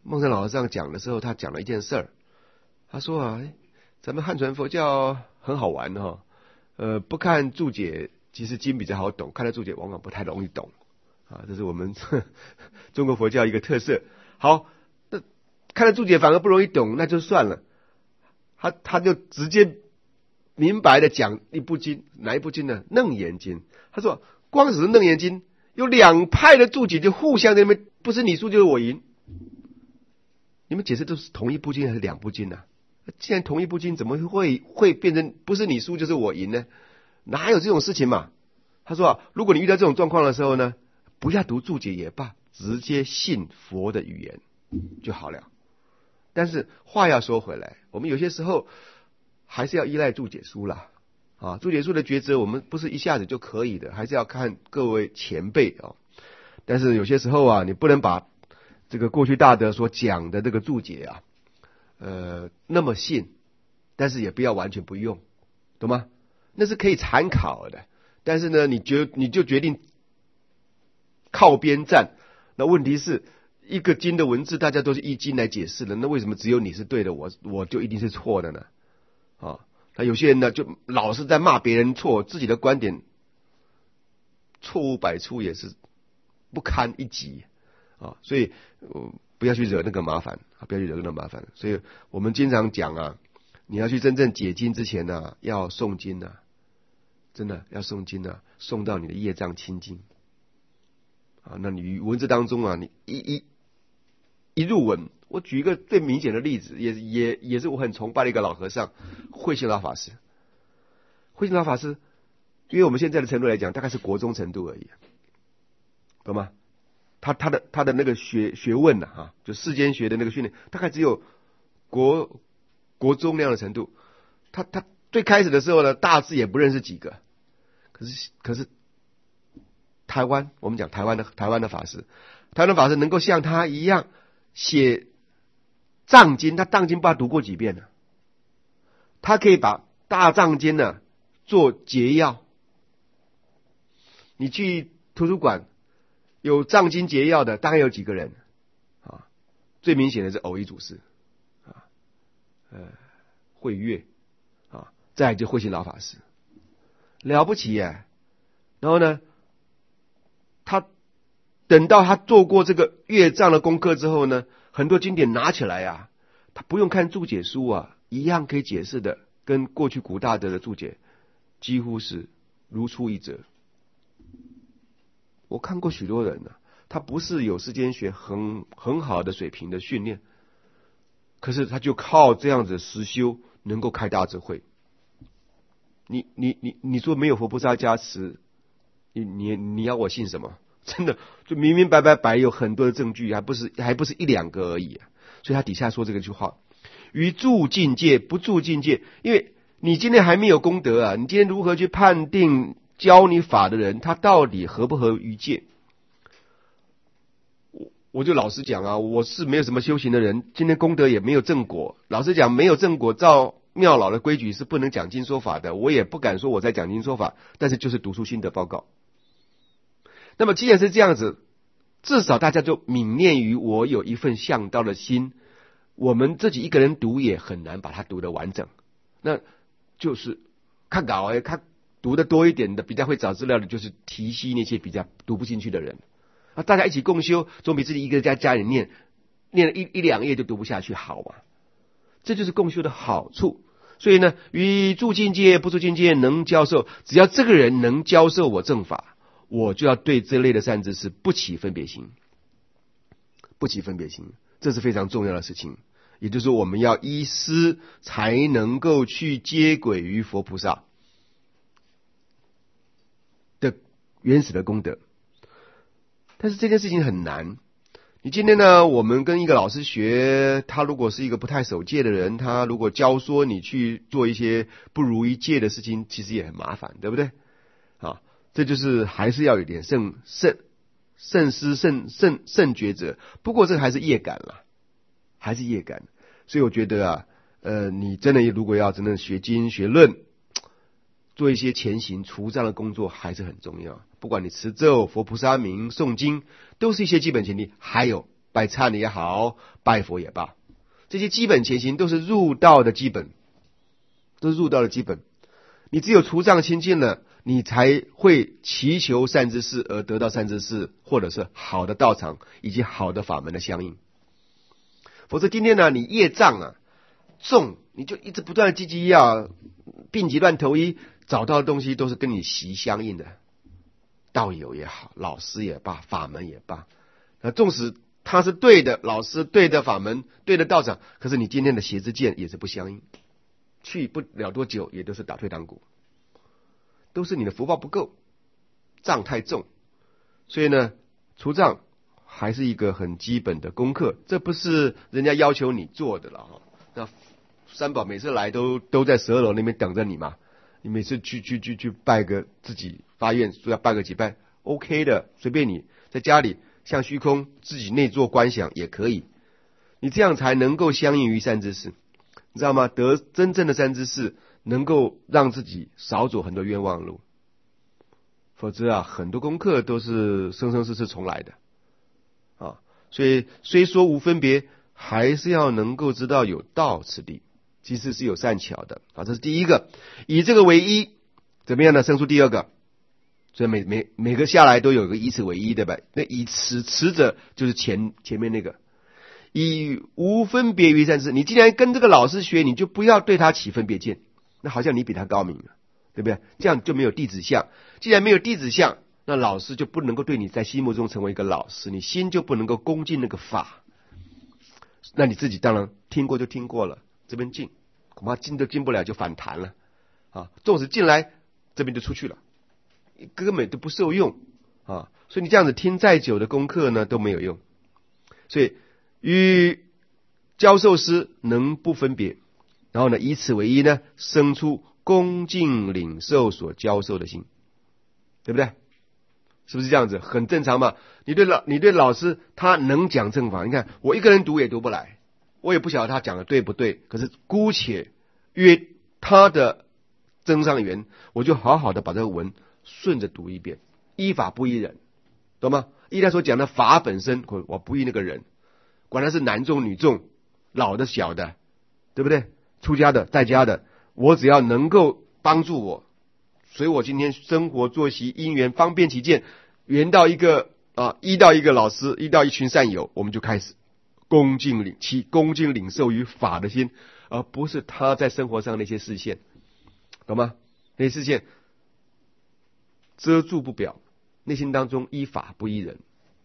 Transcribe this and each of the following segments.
梦山老和尚讲的时候，他讲了一件事儿。他说啊，咱们汉传佛教很好玩哈，不看注解，其实经比较好懂，看了注解往往不太容易懂啊，这是我们中国佛教一个特色。好，那看了注解反而不容易懂，那就算了。他就直接明白的讲一部经，哪一部经呢？楞严经。他说，光只是楞严经，有两派的注解就互相在那边，不是你输就是我赢。你们解释都是同一部经还是两部经啊？既然同一部经，怎么会变成不是你输就是我赢呢？哪有这种事情嘛？他说啊，如果你遇到这种状况的时候呢，不要读注解也罢，直接信佛的语言就好了。但是话要说回来，我们有些时候还是要依赖注解书啦。啊，注解书的抉择我们不是一下子就可以的，还是要看各位前辈啊。但是有些时候啊，你不能把这个过去大德所讲的这个注解啊，那么信，但是也不要完全不用，懂吗？那是可以参考的，但是呢，你就决定靠边站。那问题是，一个经的文字大家都是依经来解释的，那为什么只有你是对的，我就一定是错的呢？啊，那有些人呢就老是在骂别人错，自己的观点错误百出，也是不堪一击啊。所以不要去惹那个麻烦，不要去惹那个麻烦。所以我们经常讲啊，你要去真正解经之前呢，要诵经啊，真的要诵经啊，诵到你的业障清净啊。那你文字当中啊，你一入文，我举一个最明显的例子，也是我很崇拜的一个老和尚，慧心老法师。慧心老法师，因为我们现在的程度来讲，大概是国中程度而已，懂吗？他的那个学问呢啊，就世间学的那个训练，大概只有国中那样的程度。他最开始的时候呢，大致也不认识几个，可是台湾，我们讲台湾的法师，台湾的法师能够像他一样写藏经，他藏经不知道读过几遍呢？他可以把大藏经呢做结要。你去图书馆有藏经结要的，大概有几个人啊？最明显的是藕益祖师啊，慧月啊，再来就慧心老法师，了不起耶！然后呢，他等到他做过这个阅藏的功课之后呢，很多经典拿起来啊，他不用看注解书啊，一样可以解释的，跟过去古大德的注解几乎是如出一辙。我看过许多人啊，他不是有世间学很好的水平的训练，可是他就靠这样子实修能够开大智慧。你说没有佛菩萨加持，你要我信什么？真的就明明白有很多的证据，还不是一两个而已啊。所以他底下说这个句话：于住境界不住境界，因为你今天还没有功德啊，你今天如何去判定教你法的人他到底合不合于戒？我就老实讲啊，我是没有什么修行的人，今天功德也没有正果。老实讲，没有正果，照妙老的规矩是不能讲经说法的。我也不敢说我在讲经说法，但是就是读出心得报告。那么既然是这样子，至少大家就泯念于我有一份向道的心。我们自己一个人读也很难把它读得完整，那就是看稿看读得多一点的，比较会找资料的，就是提携那些比较读不进去的人啊。大家一起共修，总比自己一个人在家里念了一两页就读不下去好嘛。这就是共修的好处。所以呢，于住境界不住境界能教授，只要这个人能教授我正法，我就要对这类的善知识不起分别心，不起分别心，这是非常重要的事情。也就是说，我们要依师才能够去接轨于佛菩萨的原始的功德。但是这件事情很难。你今天呢，我们跟一个老师学，他如果是一个不太守戒的人，他如果教说你去做一些不如一戒的事情，其实也很麻烦，对不对？啊，这就是还是要有点慎思慎抉择。不过这个还是业感啦，还是业感。所以我觉得啊，你真的如果要真的学经学论，做一些前行除障的工作还是很重要。不管你持咒、佛菩萨名、诵经，都是一些基本前提。还有拜忏也好，拜佛也罢，这些基本前行都是入道的基本，都是入道的基本。你只有除障清净了，你才会祈求善知识而得到善知识，或者是好的道场以及好的法门的相应。否则今天呢，你业障啊重，你就一直不断的积极要病急乱投医，找到的东西都是跟你习相应的，道友也好，老师也罢，法门也罢。那纵使他是对的老师、对的法门、对的道场，可是你今天的邪之见也是不相应，去不了多久也都是打退堂鼓，都是你的福报不够，障太重。所以呢，除障还是一个很基本的功课，这不是人家要求你做的了。那三宝每次来都在12楼那边等着你嘛，你每次去拜个，自己发愿说要拜个几拜 OK 的，随便你，在家里向虚空自己内做观想也可以，你这样才能够相应于善知识，你知道吗？得真正的善知识，能够让自己少走很多冤枉路，否则啊，很多功课都是生生世世重来的啊。所以虽说无分别，还是要能够知道有道此地，其实是有善巧的啊。这是第一个，以这个为一，怎么样呢？生出第二个。所以每个下来都有个以此为一，对吧？那以此者就是前面那个以无分别于善知识。你既然跟这个老师学，你就不要对他起分别见，那好像你比他高明了，对不对？这样就没有弟子相。既然没有弟子相，那老师就不能够对你在心目中成为一个老师，你心就不能够恭敬那个法。那你自己当然听过就听过了，这边进恐怕进都进不了，就反弹了啊！纵使进来，这边就出去了，根本都不受用啊！所以你这样子听再久的功课呢都没有用。所以与教授师能不分别，然后呢以此为一呢，生出恭敬领受所教授的心，对不对？是不是这样子？很正常嘛。你对老师他能讲正法，你看我一个人读也读不来，我也不晓得他讲的对不对，可是姑且约他的增上缘，我就好好的把这个文顺着读一遍，依法不依人，懂吗？依他所讲的法本身，我不依那个人，管他是男众女众，老的小的，对不对？出家的在家的，我只要能够帮助我，随我今天生活作息因缘方便起见，缘到一个依到一个老师，依到一群善友，我们就开始恭敬领受于法的心，而不是他在生活上那些视线，懂吗？那些视线遮住不表，内心当中依法不依人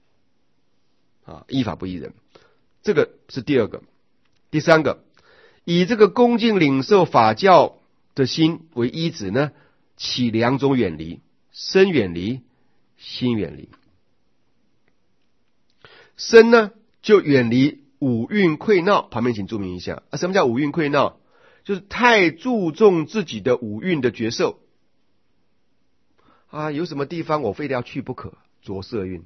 依法不依人，这个是第二个。第三个，以这个恭敬领受法教的心为依止呢，起两种远离：身远离，心远离。身呢就远离五蕴溃闹，旁边请注明一下什么叫五蕴溃闹？就是太注重自己的五蕴的觉受有什么地方我非得要去不可，着色蕴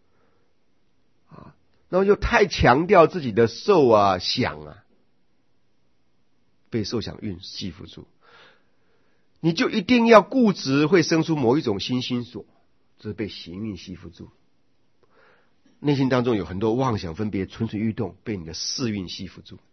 然后又太强调自己的受想被受想蕴系缚住，你就一定要固执会生出某一种心所，这是被行蕴系缚住。内心当中有很多妄想分别蠢蠢欲动，被你的识蕴系缚住。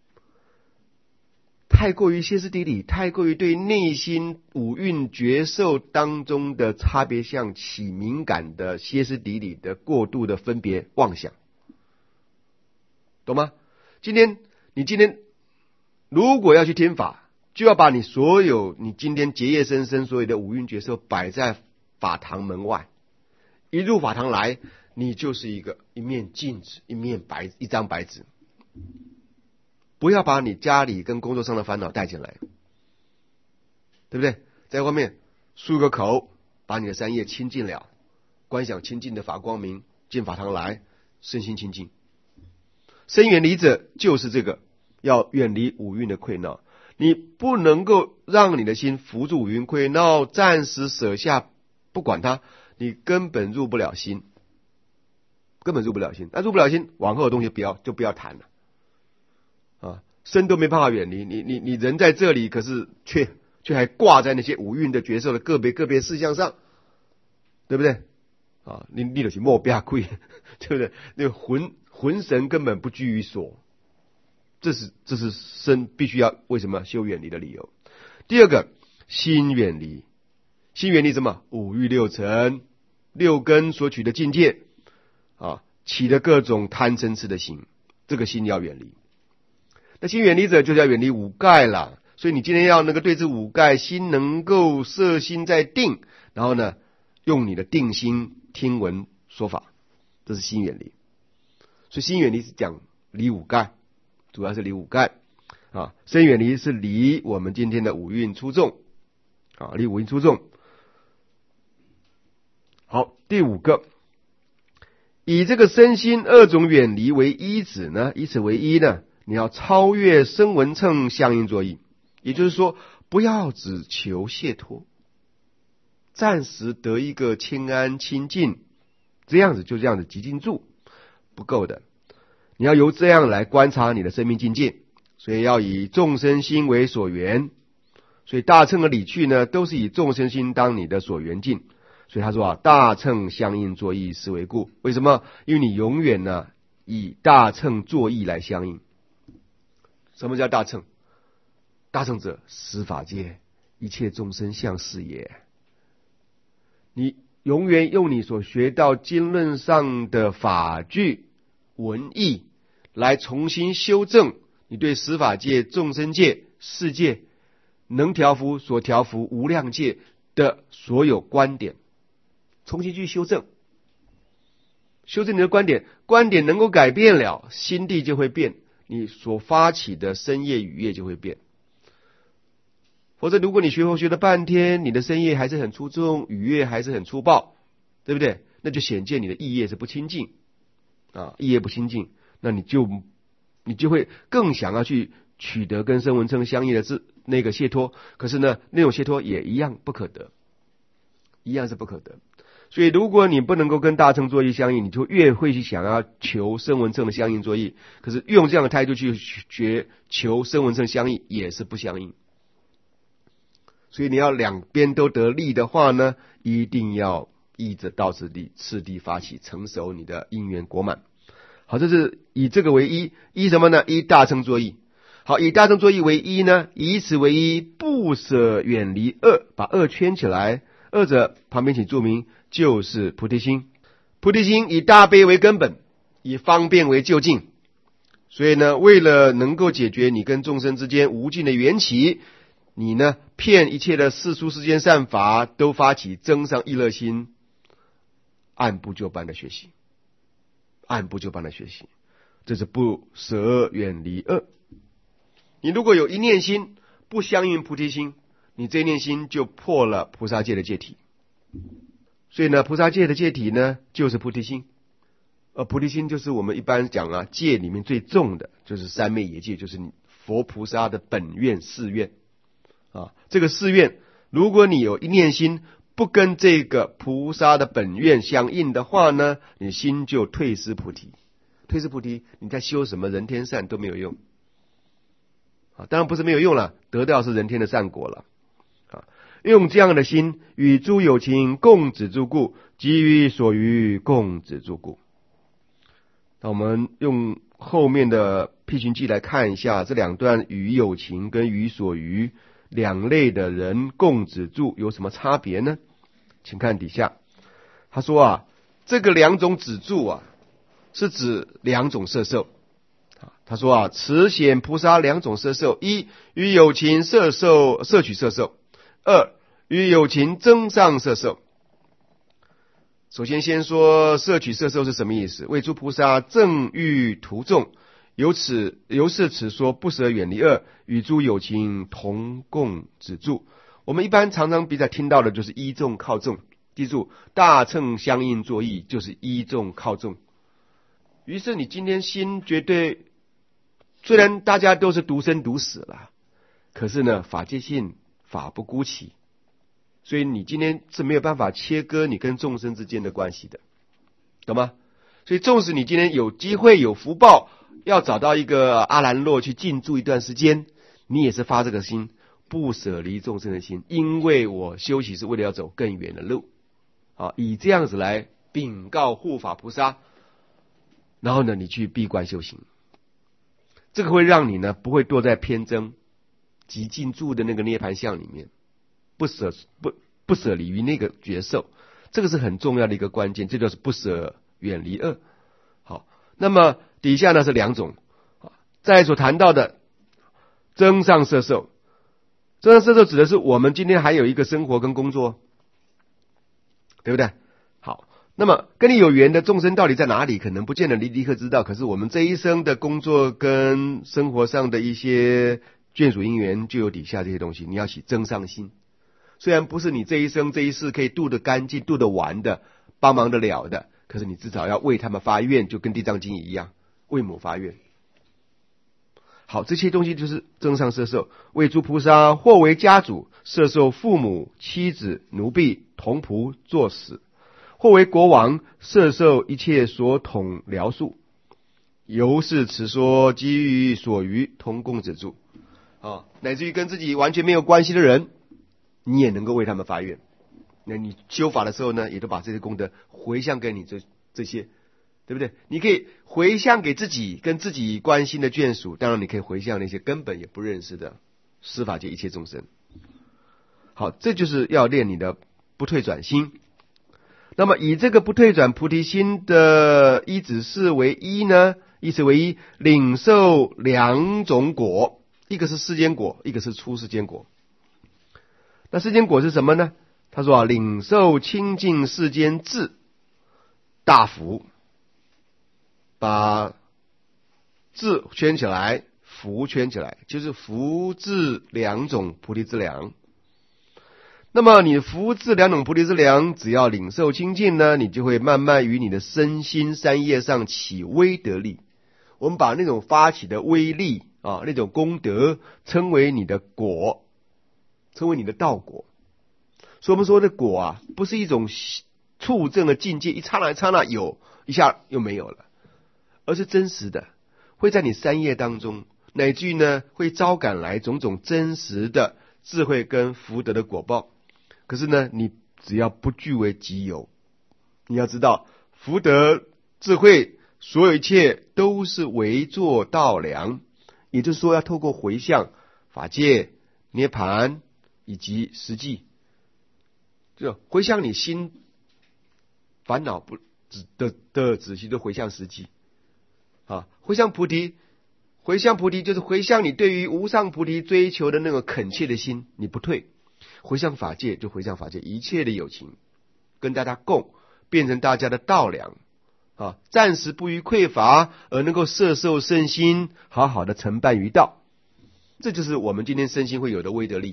太过于歇斯底里，太过于对内心五蕴觉受当中的差别相起敏感的歇斯底里的过度的分别妄想，懂吗？你今天如果要去听法，就要把你今天结业生生所有的五蕴觉受摆在法堂门外，一入法堂来，你就是一面镜子，一张白纸，不要把你家里跟工作上的烦恼带进来，对不对？在外面漱个口，把你的三业清净了，观想清净的法光明，进法堂来，身心清净。身远离者就是这个，要远离五蕴的溃闹。你不能够让你的心扶住五蕴溃闹，暂时舍下不管它，你根本入不了心，那入不了心，往后的东西就不要谈了身都没办法远离，你人在这里，可是却还挂在那些五蕴的觉受的个别事项上，对不对你就是莫不要亏，对不对？那个魂魂神根本不居于所，这是身必须要为什么修远离的理由。第二个，心远离，心远离什么？五欲六尘、六根所取的境界啊，起的各种贪嗔痴的心，这个心要远离。那心远离者就是要远离五盖了，所以你今天要能够对治五盖，心能够摄心在定，然后呢，用你的定心听闻说法，这是心远离。所以心远离是讲离五盖，主要是离五盖啊。身远离是离我们今天的五蕴出众啊，离五蕴出众。好，第五个，以这个身心二种远离为依止呢，以此为依呢，你要超越声闻乘相应作意，也就是说，不要只求解脱，暂时得一个清安清净，这样子极静住不够的，你要由这样来观察你的生命境界，所以要以众生心为所缘，所以大乘的理趣呢，都是以众生心当你的所缘境。所以他说啊，大乘相应作意是为故。为什么？因为你永远呢以大乘作意来相应。什么叫大乘？大乘者，十法界一切众生相是也。你永远用你所学到经论上的法句文义来重新修正你对十法界、众生界、世界能调伏、所调伏无量界的所有观点，重新去修正你的观点，观点能够改变了，心地就会变，你所发起的身业语业就会变。否则如果你学佛学了半天，你的身业还是很粗重，语业还是很粗暴，对不对？那就显见你的意业是不清净啊，意业不清净，那你就会更想要去取得跟声闻乘相应的那个解脱，可是呢，那种解脱也一样不可得，一样是不可得。所以如果你不能够跟大乘作意相应，你就越会去想要求声闻乘的相应作意，可是用这样的态度去求声闻乘相应也是不相应。所以你要两边都得利的话呢，一定要依着道次第次第发起，成熟你的因缘果满。好，这是以这个为依，依什么呢？依大乘作意。好，以大乘作意为依呢，以此为依，不舍远离恶，把恶圈起来。恶者旁边请注明，就是菩提心。菩提心以大悲为根本，以方便为就近。所以呢，为了能够解决你跟众生之间无尽的缘起，你呢骗一切的世俗世间善法都发起增上意乐心，按部就班的学习，按部就班的学习，这是不舍远离恶。你如果有一念心不相应菩提心，你这一念心就破了菩萨戒的戒体。所以呢，菩萨戒的戒体呢就是菩提心，而菩提心就是我们一般讲啊，戒里面最重的就是三昧耶戒，就是佛菩萨的本愿誓愿啊。这个誓愿，如果你有一念心不跟这个菩萨的本愿相应的话呢，你心就退失菩提。退失菩提，你在修什么人天善都没有用啊。当然不是没有用了，得到是人天的善果了啊。用这样的心与诸有情共止住故，给予所余共止住故。那我们用后面的辟寻记来看一下这两段与有情跟与所余两类的人共止住有什么差别呢？请看底下，他说啊，这个两种止住啊，是指两种摄受。他说啊，此显菩萨两种摄受：一，与有情摄取摄受；二，与有情增上摄受。首先说摄取摄受是什么意思？为诸菩萨正欲图众，由是此说不舍远离恶，与诸有情同共止住。我们一般常常比较听到的就是依众靠众，记住大乘相应作意就是依众靠众。于是你今天心绝对，虽然大家都是独生独死了，可是呢法界性法不孤起，所以你今天是没有办法切割你跟众生之间的关系的，懂吗？所以纵使你今天有机会有福报，要找到一个阿兰若去静住一段时间，你也是发这个心，不舍离众生的心，因为我修习是为了要走更远的路啊，以这样子来禀告护法菩萨， 然后呢，你去闭关修行，这个会让你呢不会堕在偏增极尽住的那个涅槃相里面，不舍离于那个觉受，这个是很重要的一个关键，这就是不舍远离恶。好，那么底下呢是两种，在所谈到的增上摄受，增上摄受指的是我们今天还有一个生活跟工作，对不对？好，那么跟你有缘的众生到底在哪里？可能不见得你立刻知道，可是我们这一生的工作跟生活上的一些眷属因缘，就有底下这些东西，你要起增上心。虽然不是你这一生这一世可以度得干净、度得完的、帮忙得了的，可是你至少要为他们发愿，就跟地藏经一样，为母发愿。好，这些东西就是增上摄受，为诸菩萨或为家主，摄受父母、妻子、奴婢、童仆作死；或为国王，摄受一切所统僚属。由是此说，基于所余，同共止住。乃至于跟自己完全没有关系的人，你也能够为他们发愿。那你修法的时候呢，也都把这些功德回向给你这些，对不对？你可以回向给自己跟自己关心的眷属，当然你可以回向那些根本也不认识的司法界一切众生。好，这就是要练你的不退转心。那么以这个不退转菩提心的依止事为一呢，依此为一，领受两种果，一个是世间果，一个是出世间果。那世间果是什么呢？他说领受清净世间智大福，把智圈起来，福圈起来，就是福智两种菩提之粮。那么你福智两种菩提之粮，只要领受清净呢，你就会慢慢于你的身心三业上起威德力。我们把那种发起的威力那种功德称为你的果，称为你的道果。所以我们说的果不是一种触证的境界，一刹那有，一下又没有了，而是真实的，会在你三业当中，乃至于呢会招感来种种真实的智慧跟福德的果报。可是呢，你只要不据为己有，你要知道福德智慧所有一切都是为作道粮，也就是说要透过回向、法界、涅槃以及实际，就回向你心烦恼不的仔细的回向实际回向菩提，回向菩提就是回向你对于无上菩提追求的那个恳切的心，你不退。回向法界就回向法界一切的有情，跟大家共，变成大家的道粮暂时不于匮乏，而能够摄受身心，好好的承办于道。这就是我们今天身心会有的威德力。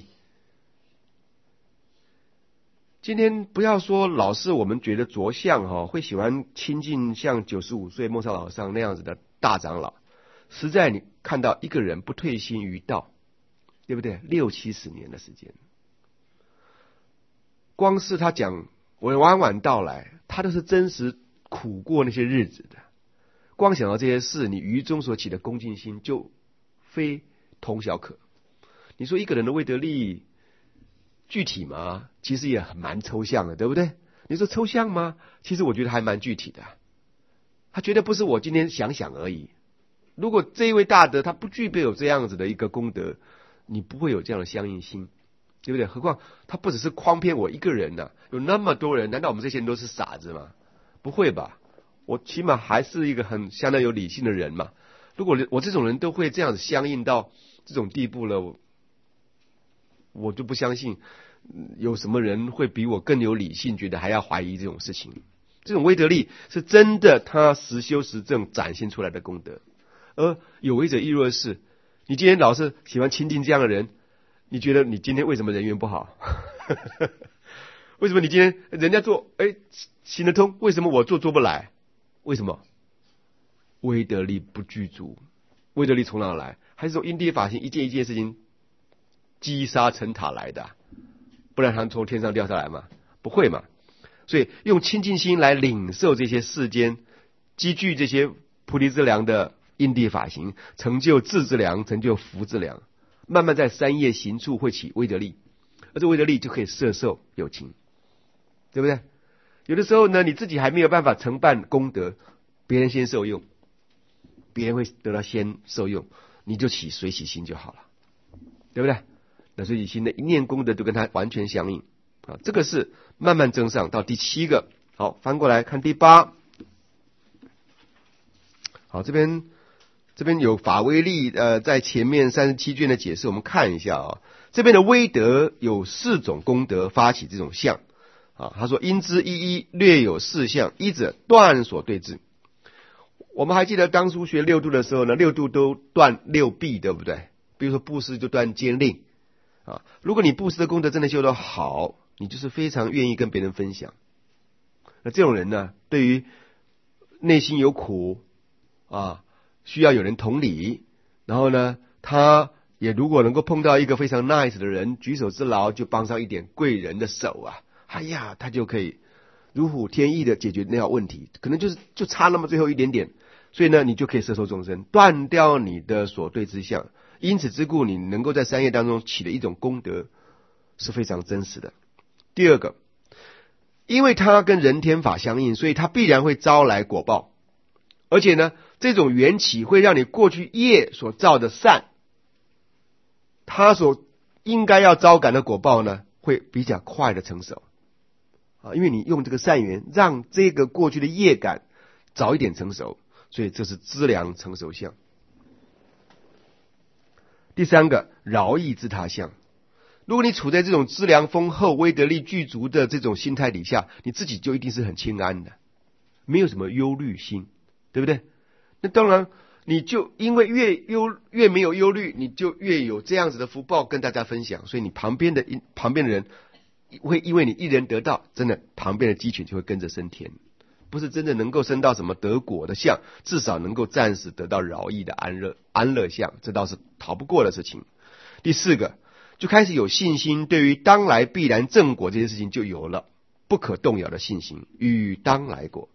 今天不要说老是我们觉得着相会喜欢亲近像95岁莫少老上那样子的大长老，实在你看到一个人不退心于道，对不对？60-70年的时间，光是他讲我晚晚到来，他都是真实苦过那些日子的。光想到这些事，你于中所起的恭敬心就非同小可。你说一个人的威德力具体吗？其实也蛮抽象的，对不对？你说抽象吗？其实我觉得还蛮具体的。他绝对不是我今天想想而已。如果这一位大德他不具备有这样子的一个功德，你不会有这样的相应心，对不对？何况他不只是诓骗我一个人有那么多人，难道我们这些人都是傻子吗？不会吧，我起码还是一个很相当有理性的人嘛。如果我这种人都会这样子相应到这种地步了，我就不相信有什么人会比我更有理性，觉得还要怀疑这种事情。这种威德力是真的他实修实证展现出来的功德。而有为者亦若是，你今天老是喜欢亲近这样的人，你觉得你今天为什么人缘不好？为什么你今天人家做行得通，为什么我做不来？为什么？威德力不具足。威德力从哪来？还是从因地法行一件一件事情积沙成塔来的不然他从天上掉下来吗？不会嘛。所以用清净心来领受这些世间积聚这些菩提之粮的因地法行，成就智之粮，成就福之粮，慢慢在三业行处会起威德力，而这威德力就可以摄受有情，对不对？有的时候呢，你自己还没有办法承办功德，别人先受用， 别人会得到先受用，你就起随喜心就好了，对不对？那随喜心的一念功德就跟它完全相应啊。这个是慢慢增上到第7个。好，翻过来看第8。好，这边有法威力在前面37卷的解释，我们看一下啊。这边的威德有4种功德发起这种相啊。他说因之一略有4相，一者断所对治。我们还记得当初学6度的时候呢，6度都断6弊，对不对？比如说布施就断奸佞啊。如果你布施的功德真的修得好，你就是非常愿意跟别人分享。那这种人呢，对于内心有苦啊，需要有人同理，然后呢，他也如果能够碰到一个非常 nice 的人，举手之劳就帮上一点贵人的手啊，哎呀，他就可以如虎添翼的解决那条问题，可能就差那么最后一点点，所以呢，你就可以摄受众生，断掉你的所对之相。因此之故，你能够在3业当中起的一种功德是非常真实的。第2个，因为它跟人天法相应，所以它必然会招来果报，而且呢，这种缘起会让你过去业所造的善，它所应该要招感的果报呢，会比较快的成熟啊，因为你用这个善缘让这个过去的业感早一点成熟，所以这是资粮成熟相。第3个，饶益自他相。如果你处在这种资粮丰厚、威德力具足的这种心态底下，你自己就一定是很清安的，没有什么忧虑心，对不对？那当然，你就因为越没有忧虑，你就越有这样子的福报跟大家分享，所以你旁边的人会因为你一人得到，真的旁边的鸡群就会跟着升天，不是真的能够升到什么得果的相，至少能够暂时得到饶益的安乐相，这倒是逃不过的事情。第4个，就开始有信心，对于当来必然正果这件事情就有了不可动摇的信心与当来果。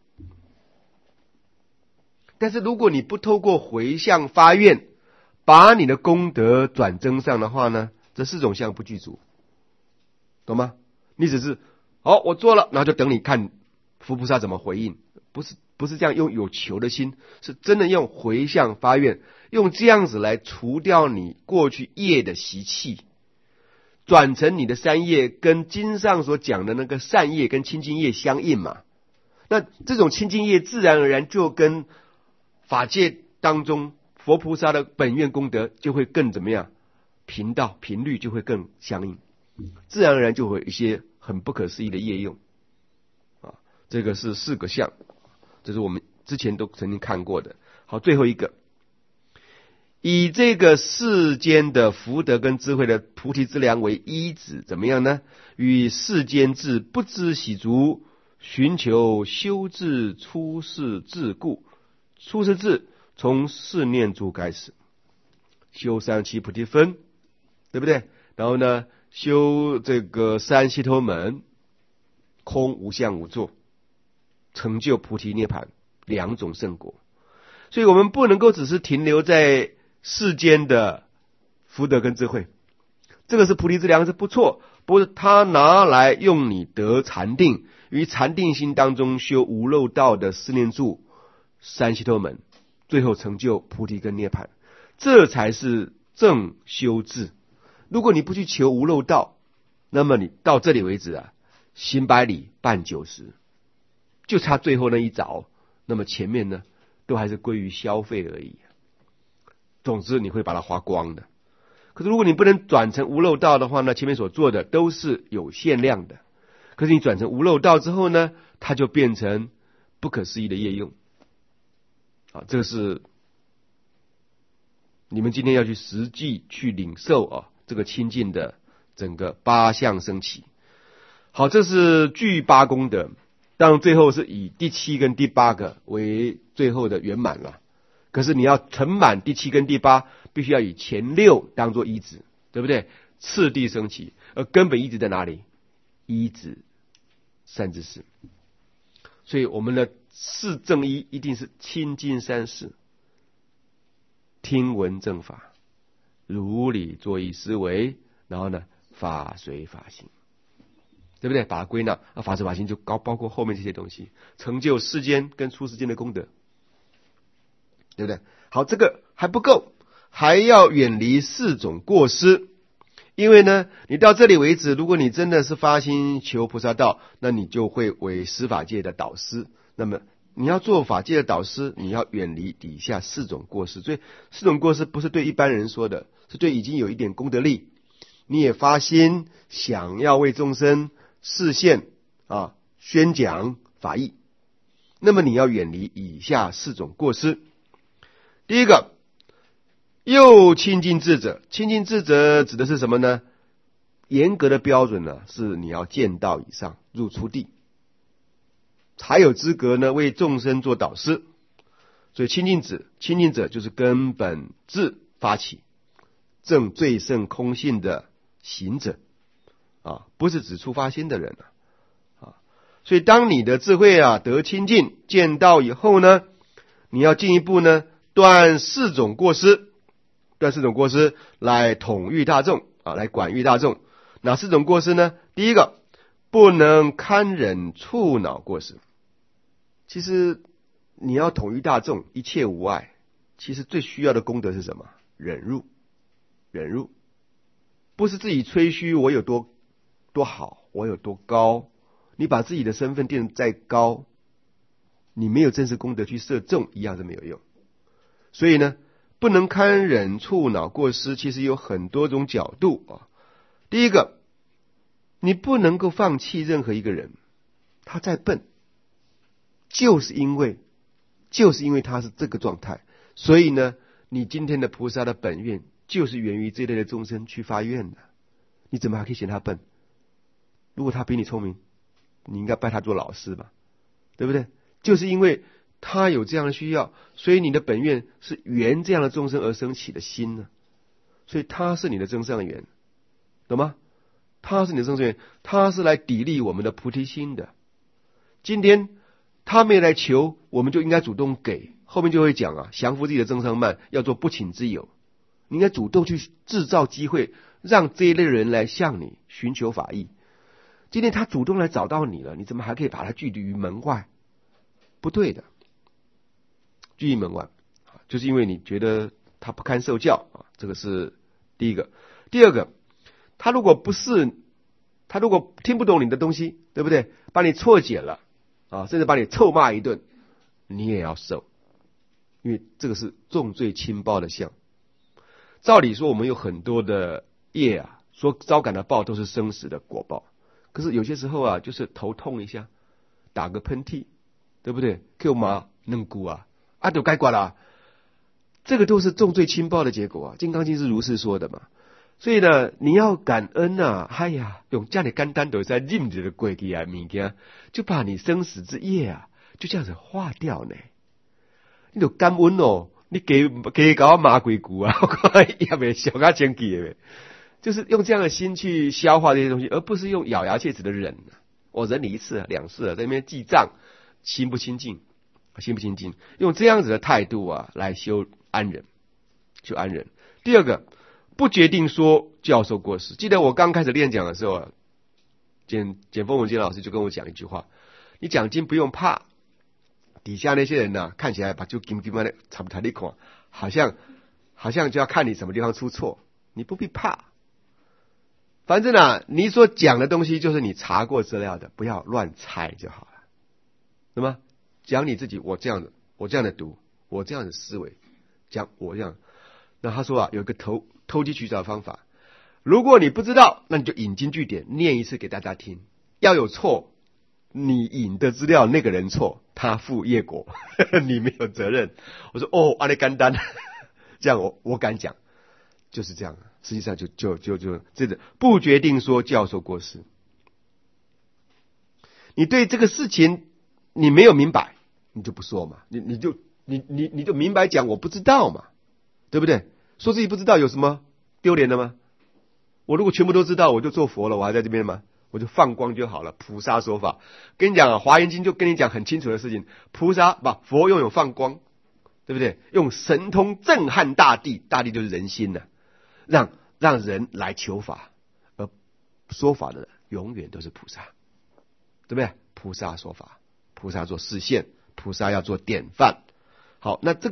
但是如果你不透过回向发愿，把你的功德转增上的话呢，这4种相不具足，懂吗？你只是好我做了，然后就等你看佛菩萨怎么回应，不是这样用有求的心，是真的用回向发愿，用这样子来除掉你过去业的习气，转成你的3业跟经上所讲的那个善业跟清净业相应嘛。那这种清净业自然而然就跟法界当中佛菩萨的本愿功德就会更怎么样，频率就会更相应，自然而然就会有一些很不可思议的业用啊。这个是4个相，这是我们之前都曾经看过的。好，最后一个，以这个世间的福德跟智慧的菩提之粮为依止，怎么样呢？与世间智不知喜足，寻求修治出世智故。出世智从4念住开始，修37菩提分，对不对？然后呢，修这个3悉陀门，空无相无作，成就菩提涅槃2种圣果。所以我们不能够只是停留在世间的福德跟智慧，这个是菩提之粮是不错，不是他拿来用你得禅定，于禅定心当中修无漏道的4念住3悉陀门，最后成就菩提跟涅槃，这才是正修智。如果你不去求无漏道，那么你到这里为止啊，行百里半90，就差最后那一凿，那么前面呢都还是归于消费而已。总之你会把它花光的。可是如果你不能转成无漏道的话呢，前面所做的都是有限量的，可是你转成无漏道之后呢，它就变成不可思议的业用啊。这个是你们今天要去实际去领受啊，这个清净的整个8相升起。好，这是具8功德，当然最后是以第7跟第8个为最后的圆满了。可是你要成满第7跟第8，必须要以前6当作依止，对不对？次第升起，而根本依止在哪里？依止善知识。所以我们的4正一一定是亲近三世，听闻正法，如理作意思维，然后呢，法随法行，对不对？把它归纳，法随法行就包括后面这些东西，成就世间跟出世间的功德。 对不对？好，这个还不够，还要远离4种过失。因为呢，你到这里为止，如果你真的是发心求菩萨道，那你就会为十法界的导师。那么你要做法界的导师，你要远离底下4种过失。所以4种过失不是对一般人说的，是对已经有一点功德力，你也发心想要为众生示现宣讲法义，那么你要远离以下4种过失。第一个，又亲近智者。亲近智者指的是什么呢？严格的标准呢，是你要见道以上，入初地，才有资格呢为众生做导师。所以亲近者就是根本智发起，证最胜空性的行者不是指出发心的人所以当你的智慧得亲近见道以后呢，你要进一步呢断4种过失，来统御大众来管御大众。哪4种过失呢？第一个，不能堪忍触恼过失。其实你要统御大众，一切无碍，其实最需要的功德是什么？忍辱。不是自己吹嘘我有多好，我有多高，你把自己的身份垫得再高，你没有真实功德去摄众，一样是没有用。所以呢，不能堪忍触恼过失，其实有很多种角度第一个，你不能够放弃任何一个人，他再笨，就是因为他是这个状态，所以呢，你今天的菩萨的本愿就是源于这类的众生去发愿的。你怎么还可以嫌他笨？如果他比你聪明，你应该拜他做老师吧，对不对？就是因为他有这样的需要，所以你的本愿是缘这样的众生而生起的心呢。所以他是你的增上缘，懂吗？他是你的增上缘，他是来砥砺我们的菩提心的。今天他没来求，我们就应该主动给。后面就会讲降服自己的增上慢，要做不请之友。你应该主动去制造机会，让这一类人来向你寻求法义。今天他主动来找到你了，你怎么还可以把他拒于门外？不对的，拒于门外就是因为你觉得他不堪受教这个是第一个。第二个，他如果听不懂你的东西，对不对？把你错解了甚至把你臭骂一顿，你也要受，因为这个是重罪轻报的相。照理说我们有很多的业说招感的报都是生死的果报，可是有些时候就是头痛一下，打个喷嚏，对不对？Q 嘛嫩骨就该挂了这个都是重罪轻报的结果金刚经是如是说的嘛。所以呢，你要感恩用这样的简单就在忍着的过去物件，就把你生死之业就这样子化掉呢。你就感恩你给我骂几句我看也没小家生气的，就是用这样的心去消化这些东西，而不是用咬牙切齿的忍我忍你1次2次在那边记账，心不清净，用这样子的态度来修安忍。第二个，不决定说教授过失。记得我刚开始练讲的时候简丰文杰老师就跟我讲一句话，你讲经不用怕，底下那些人看起来把就金的差不多的看，好像就要看你什么地方出错，你不必怕。反正你所讲的东西就是你查过资料的，不要乱猜就好了。那么讲你自己，我这样的读，我这样的思维，讲我这样。那他说有一个投机取巧的方法，如果你不知道，那你就引经据典念一次给大家听，要有错，你引的资料那个人错，他负业果你没有责任。我说阿里干单这样我敢讲，就是这样。实际上就这个不决定说教授过失。你对这个事情你没有明白，你就不说嘛，你就明白讲我不知道嘛，对不对？说自己不知道有什么丢脸的吗？我如果全部都知道，我就做佛了，我还在这边吗？我就放光就好了。菩萨说法，跟你讲华严经就跟你讲很清楚的事情。佛拥有放光，对不对？用神通震撼大地，大地就是人心让人来求法，而说法的人永远都是菩萨，对不对？菩萨说法，菩萨做示现，菩萨要做典范。好，那这个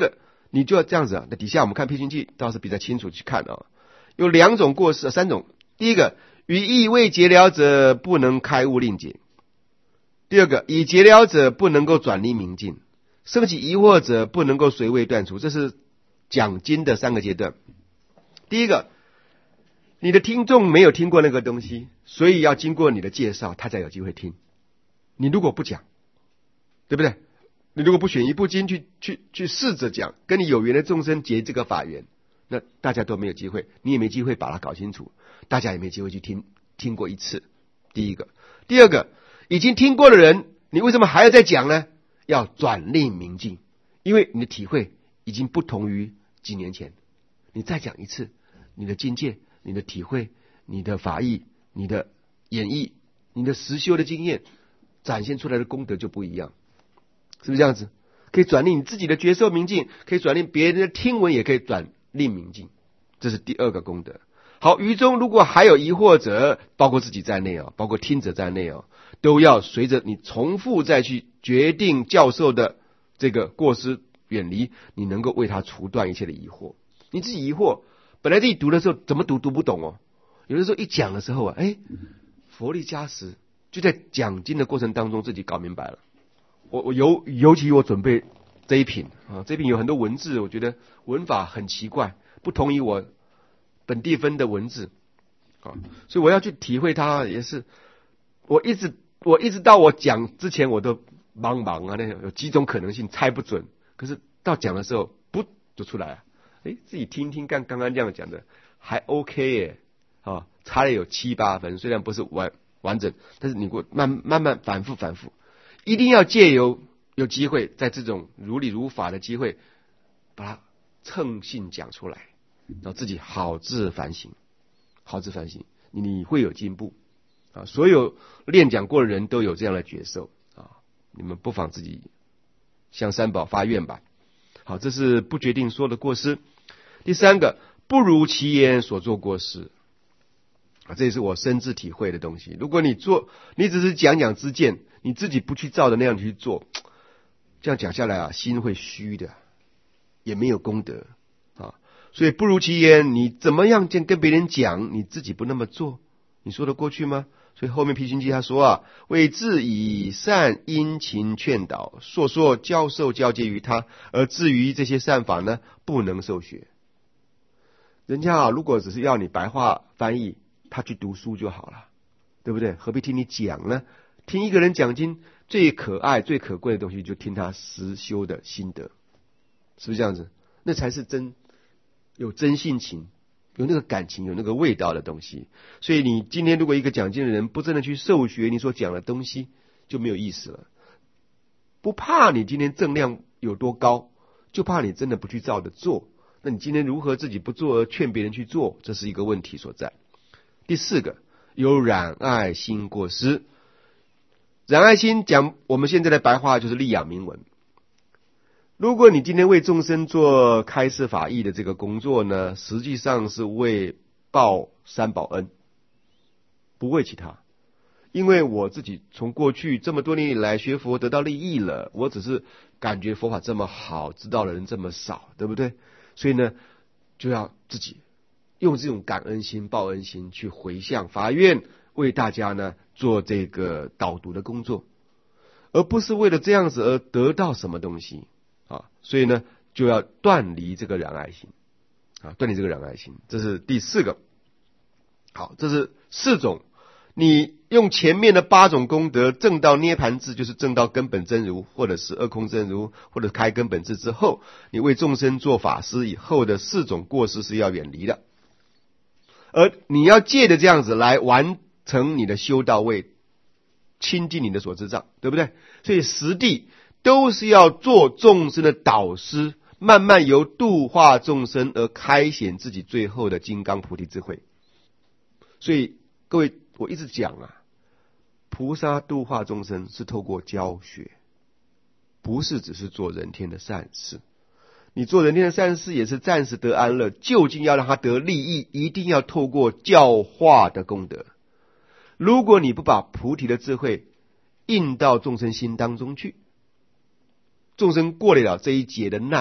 你就要这样子啊。那底下我们看批评记倒是比较清楚去看啊，有2种过失，3种。第一个，语意未结了者不能开悟令解；第二个，已结了者不能够转离明镜；生起疑惑者不能够随位断除。这是讲经的3个阶段。第一个，你的听众没有听过那个东西，所以要经过你的介绍，他才有机会听。你如果不讲，对不对？你如果不选一部经去试着讲，跟你有缘的众生结这个法缘，那大家都没有机会，你也没机会把它搞清楚，大家也没机会去听过一次。第一个。第二个，已经听过的人，你为什么还要再讲呢？要转令明镜，因为你的体会已经不同于几年前，你再讲一次，你的境界、你的体会、你的法义、你的演绎、你的实修的经验展现出来的功德就不一样，是不是这样子？可以转令你自己的觉受明镜，可以转令别人的听闻，也可以转令明镜，这是第2个功德。好，于中如果还有疑惑者，包括自己在内啊，包括听者在内啊，都要随着你重复再去决定教授的这个过失远离，你能够为他除断一切的疑惑。你自己疑惑，本来自己读的时候怎么读不懂哦，有的时候一讲的时候啊，佛力加持，就在讲经的过程当中自己搞明白了。我尤其我准备这一品啊，这一品有很多文字，我觉得文法很奇怪，不同于我本地分的文字啊，所以我要去体会它。也是我一直到我讲之前，我都茫啊，那有几种可能性猜不准，可是到讲的时候，不就出来了。自己听听刚刚这样讲的还 OK 耶，差了有7、8分，虽然不是完整，但是你给我慢慢反复，一定要借有机会，在这种如理如法的机会，把它称性讲出来，然后自己好自反省，你会有进步啊！所有练讲过的人都有这样的觉受啊，你们不妨自己向三宝发愿吧。好，这是不决定说的过失。第3个，不如其言所做过失啊，这也是我深自体会的东西。如果你只是讲知见，你自己不去照着那样去做，这样讲下来啊，心会虚的，也没有功德啊。所以不如其言，你怎么样跟别人讲，你自己不那么做，你说得过去吗？所以后面批评记他说啊，为自以善殷勤劝导，说教授交接于他，而至于这些善法呢，不能受学。人家啊，如果只是要你白话翻译，他去读书就好了，对不对？何必听你讲呢？听一个人讲经，最可爱最可贵的东西就听他实修的心得，是不是这样子？那才是有真性情，有那个感情，有那个味道的东西。所以你今天如果一个讲经的人不真的去受学你所讲的东西，就没有意思了。不怕你今天正量有多高，就怕你真的不去照着做。那你今天如何自己不做而劝别人去做，这是一个问题所在。第4个，有染爱心过失。染爱心讲我们现在的白话就是利养名闻。如果你今天为众生做开示法义的这个工作呢，实际上是为报三宝恩，不为其他。因为我自己从过去这么多年以来学佛得到利益了，我只是感觉佛法这么好，知道的人这么少，对不对？所以呢，就要自己用这种感恩心、报恩心去回向发愿，为大家呢做这个导读的工作，而不是为了这样子而得到什么东西啊。所以呢，就要断离这个染爱心啊，断离这个染爱心，这是第4个。好，这是4种。你用前面的8种功德证到涅盘智，就是证到根本真如，或者是二空真如，或者开根本智之后，你为众生做法师以后的4种过失是要远离的，而你要借着这样子来完成你的修道位，清净你的所知障，对不对？所以实地都是要做众生的导师，慢慢由度化众生而开显自己最后的金刚菩提智慧。所以各位，我一直讲啊，菩萨度化众生是透过教学，不是只是做人天的善事。你做人天的善事也是暂时得安乐，究竟要让他得利益，一定要透过教化的功德。如果你不把菩提的智慧印到众生心当中去，众生过得了这一劫的难，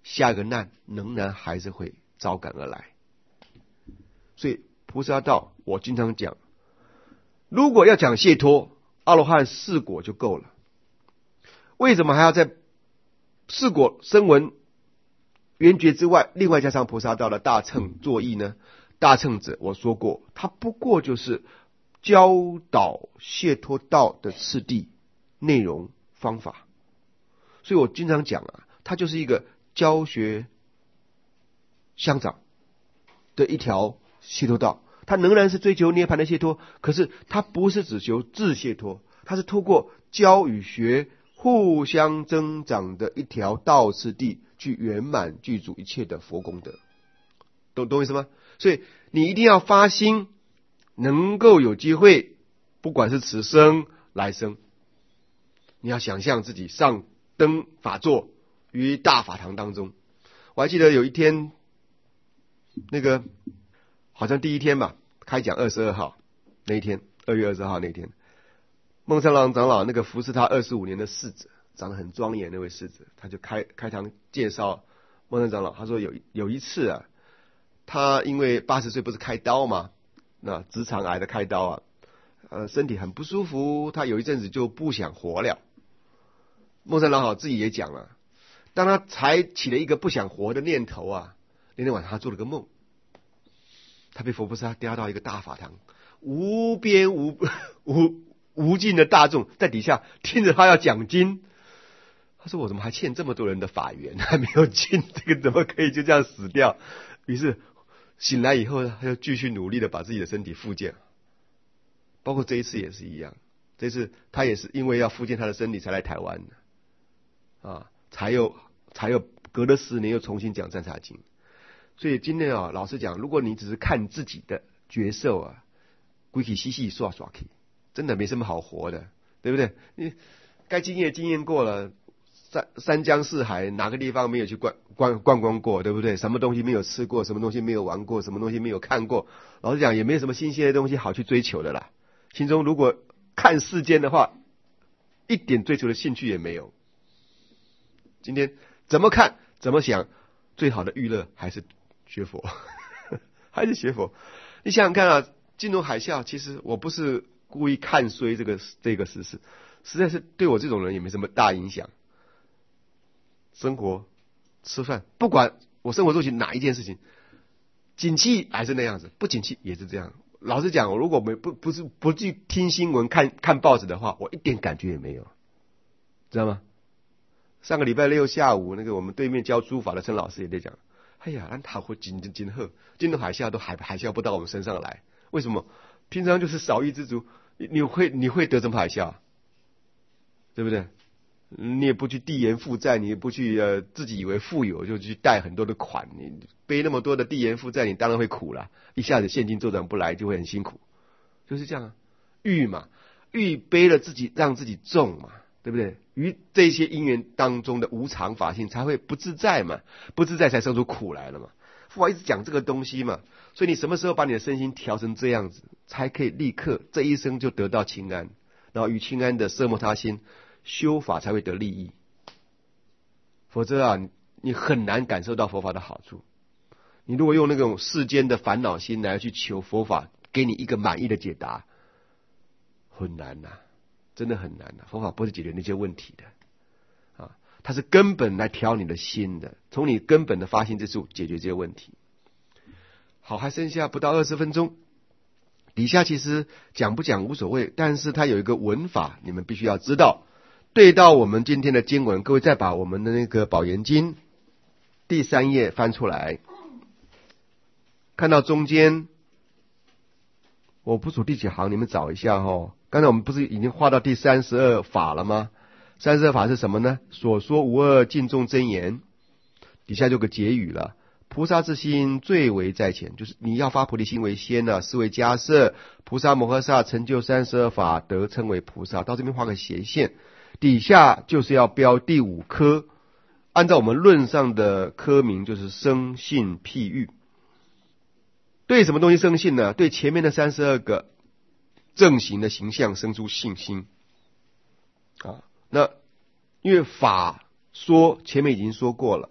下一个难仍然还是会招赶而来。所以菩萨道，我经常讲，如果要讲解脱，阿罗汉四果就够了，为什么还要在四果声闻缘觉之外，另外加上菩萨道的大乘作意呢？大乘者我说过，它不过就是教导解脱道的次第、内容、方法。所以我经常讲啊，它就是一个教学相长的一条解脱道。它仍然是追求涅槃的解脱，可是它不是只求自解脱，它是透过教与学互相增长的一条道次第，去圆满具足一切的佛功德。懂我意思吗？所以你一定要发心，能够有机会，不管是此生来生，你要想象自己上登法座于大法堂当中。我还记得有一天，那个好像第一天吧，开讲22号那一天，2月20号那一天，孟三郎长老那个服侍他25年的侍者，长得很庄严那位侍者，他就开堂介绍孟三长老。他说有一次啊，他因为80岁不是开刀嘛，那直肠癌的开刀啊，身体很不舒服，他有一阵子就不想活了。孟三长老自己也讲了，当他才起了一个不想活的念头啊，那天晚上他做了个梦，他被佛菩萨调到一个大法堂，无边无尽的大众在底下听着他要讲经。他说我怎么还欠这么多人的法缘还没有尽，这个怎么可以就这样死掉？于是醒来以后，他就继续努力的把自己的身体复健，包括这一次也是一样。这次他也是因为要复健他的身体才来台湾的啊，才有隔了10年又重新讲占察经。所以今天啊，老实讲，如果你只是看自己的觉受啊，鬼气嘻嘻耍耍气，真的没什么好活的，对不对？你该经验过了，三江四海哪个地方没有去逛光过，对不对？什么东西没有吃过，什么东西没有玩过，什么东西没有看过，老实讲也没有什么新鲜的东西好去追求的啦。心中如果看世间的话，一点追求的兴趣也没有。今天怎么看怎么想，最好的娱乐还是学佛还是学佛。你想想看啊，金融海啸，其实我不是故意看衰这个时事，实在是对我这种人也没什么大影响。生活吃饭，不管我生活做起哪一件事情，景气还是那样子，不景气也是这样。老实讲，我如果不去听新闻看报纸的话，我一点感觉也没有，知道吗？上个礼拜6下午，那个我们对面教书法的陈老师也在讲，哎呀，咱塔会金融海啸都海啸不到我们身上来，为什么？平常就是少一知足，你会得什么海啸？对不对？你也不去递延负债，你也不去自己以为富有就去贷很多的款，你背那么多的递延负债，你当然会苦了，一下子现金周转不来就会很辛苦，就是这样啊。欲背了自己让自己重嘛，对不对？于这些因缘当中的无常法性才会不自在嘛，不自在才生出苦来了嘛。父法一直讲这个东西嘛，所以你什么时候把你的身心调成这样子，才可以立刻这一生就得到清安，然后与清安的奢摩他心修法才会得利益。否则啊，你很难感受到佛法的好处。你如果用那种世间的烦恼心来去求佛法给你一个满意的解答，很难呐，真的很难呐。佛法不是解决那些问题的啊，它是根本来调你的心的，从你根本的发心之处解决这些问题。好，还剩下不到20分钟，底下其实讲不讲无所谓，但是它有一个文法你们必须要知道。对到我们今天的经文，各位再把我们的那个宝严经第3页翻出来，看到中间，我不数第几行，你们找一下哦。刚才我们不是已经画到第32法了吗？32法是什么呢？所说无二尽众真言，底下就有个结语了。菩萨之心最为在前，就是你要发菩提心为先呢，是为迦摄。菩萨摩诃萨成就32法，得称为菩萨。到这边画个斜线，底下就是要标第5科，按照我们论上的科名就是生信譬喻。对什么东西生信呢？对前面的32个正行的形象生出信心啊。那因为法说前面已经说过了，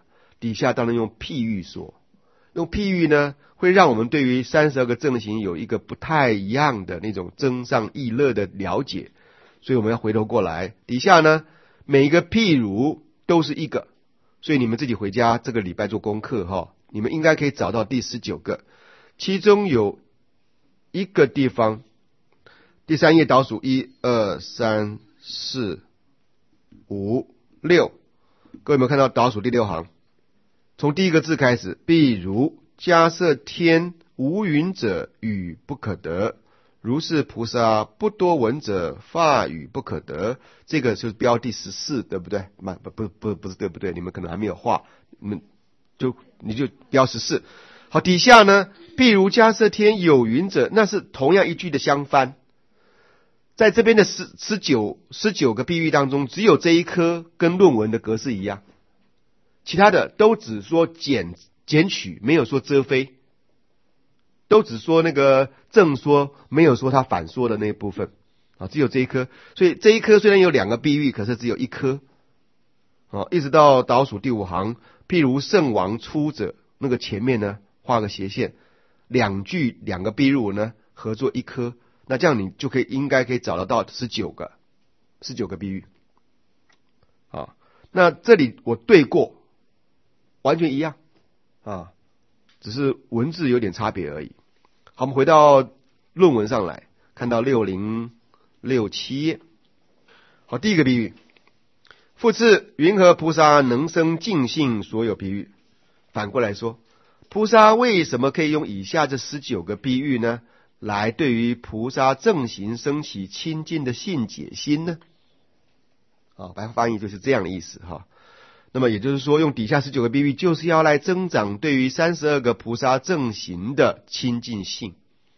底下当然用譬喻说，用譬喻呢，会让我们对于32个正行有一个不太一样的那种增上益乐的了解。所以我们要回头过来，底下呢每一个譬如都是一个，所以你们自己回家这个礼拜做功课哈，你们应该可以找到第19个，其中有一个地方，第3页倒数1、2、3、4、5、6，各位有没有看到倒数第6行？从第一个字开始，譬如迦叶天无云者语不可得，如是菩萨不多闻者法语不可得。这个就是标第14，对不对？不是对不对？你们可能还没有画，你就标14。好，底下呢，譬如迦叶天有云者，那是同样一句的相翻。在这边的19个譬喻当中，只有这一颗跟论文的格式一样，其他的都只说减取，没有说遮非，都只说那个正说，没有说它反说的那一部分啊，只有这一颗。所以这一颗虽然有2个譬喻，可是只有一颗啊，一直到倒数第5行，譬如圣王出者，那个前面呢画个斜线，2个譬喻呢合作一颗，那这样你就应该可以找得到19个譬喻啊。那这里我对过，完全一样啊，只是文字有点差别而已。好，我们回到论文上来，看到6067页。好，第一个譬喻，复次，云何菩萨能生净性所有譬喻？反过来说，菩萨为什么可以用以下这19个譬喻呢，来对于菩萨正行升起亲近的信解心呢？白话翻译就是这样的意思哈。那么也就是说，用底下19个譬喻，就是要来增长对于32个菩萨正行的亲近性。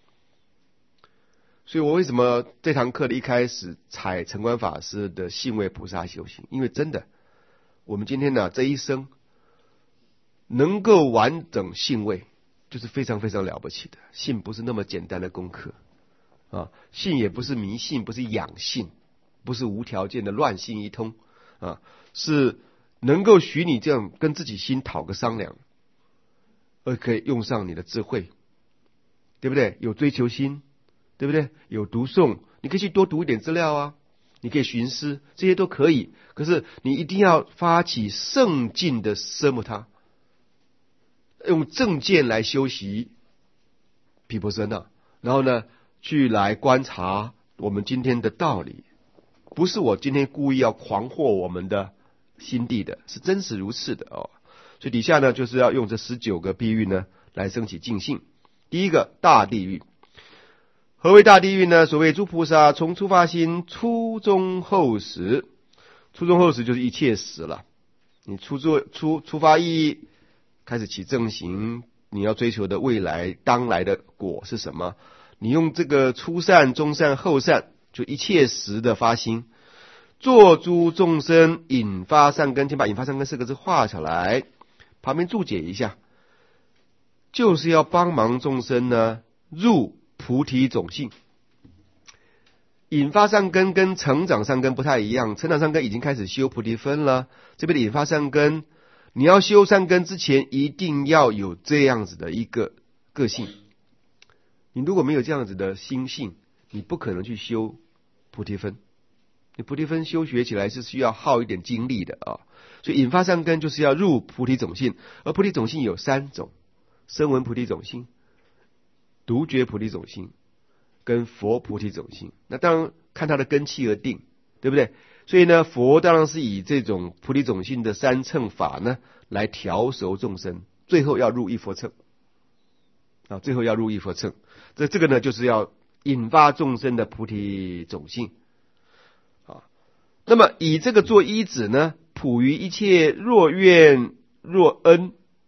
所以我为什么这堂课的一开始采澄观法师的信位菩萨修行？因为真的，我们今天呢这一生能够完整信位，就是非常非常了不起的。信不是那么简单的功课啊，信也不是迷信，不是养信，不是无条件的乱信一通啊，是能够许你这样跟自己心讨个商量，而可以用上你的智慧，对不对？有追求心，对不对？有读诵，你可以去多读一点资料啊，你可以寻思，这些都可以。可是你一定要发起圣境的奢摩他，用正见来修习毗婆舍那，然后呢，去来观察我们今天的道理。不是我今天故意要狂惑我们的心地的，是真实如是的哦。所以底下呢，就是要用这19个譬喻呢，来升起净性。第一个，大地狱。何为大地狱呢？所谓诸菩萨从初发心，初中后时，初中后时就是一切时了。你初发意开始起正行，你要追求的未来当来的果是什么？你用这个初善、中善、后善，就一切时的发心，作诸众生引发善根。请把引发善根4个字画下来，旁边注解一下，就是要帮忙众生呢入菩提种性。引发善根跟成长善根不太一样，成长善根已经开始修菩提分了，这边的引发善根，你要修善根之前一定要有这样子的一个个性。你如果没有这样子的心性，你不可能去修菩提分。你菩提分修学起来是需要耗一点精力的啊。所以引发善根就是要入菩提种性，而菩提种性有3种：声闻菩提种性、独觉菩提种性跟佛菩提种性。那当然看它的根器而定，对不对？所以呢，佛当然是以这种菩提种性的3乘法呢来调熟众生，最后要入一佛乘啊，最后要入一佛乘。这个呢，就是要引发众生的菩提种性啊。那么以这个做依止呢，普于一切若愿若恩。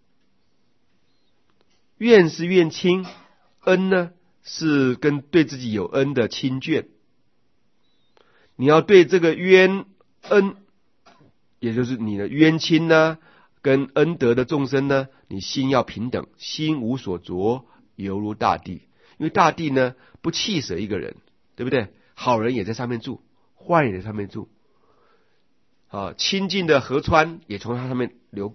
愿是愿亲，恩呢是跟对自己有恩的亲眷。你要对这个冤恩，也就是你的冤亲呢跟恩德的众生呢，你心要平等，心无所着，犹如大地。因为大地呢不弃舍一个人，对不对？好人也在上面住，坏人也在上面住啊，清净的河川也从它上面流过。